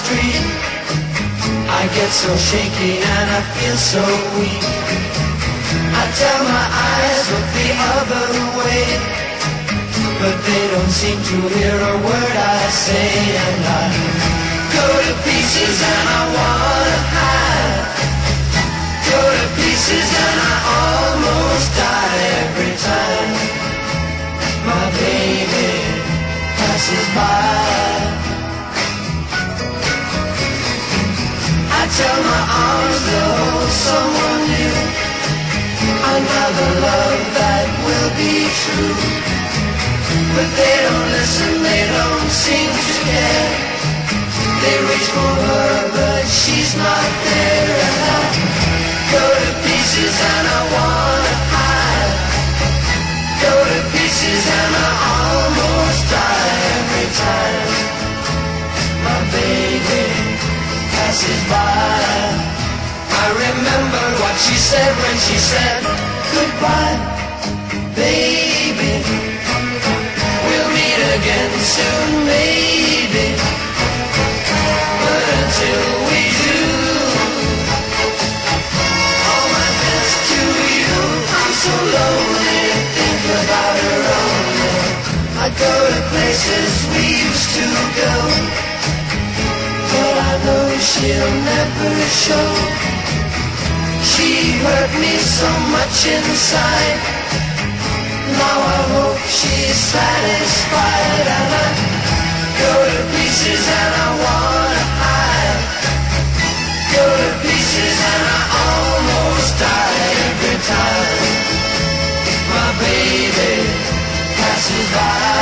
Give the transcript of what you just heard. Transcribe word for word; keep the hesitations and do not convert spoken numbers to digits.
street. I get so shaky and I feel so weak. I tell my eyes look the other way, but they don't seem to hear a word I say. And I go to pieces and I wanna hide. Go to pieces and I almost die every time my baby passes by. I tell my arms they'll hold someone new, another love that will be true. But they don't listen, they don't seem to care. They reach for her, but she's not there. And I go to pieces and I wanna hide. Go to pieces and I almost die every time my baby passes by. I remember what she said when she said goodbye, baby. We'll meet again soon, maybe. But until we do, all my best to you. I'm so lonely, think about her only. I go to places we used to go, but I know she'll never show. She hurt me so much inside. Now I hope she's satisfied. And I go to pieces and I wanna hide. Go to pieces and I almost die every time my baby passes by.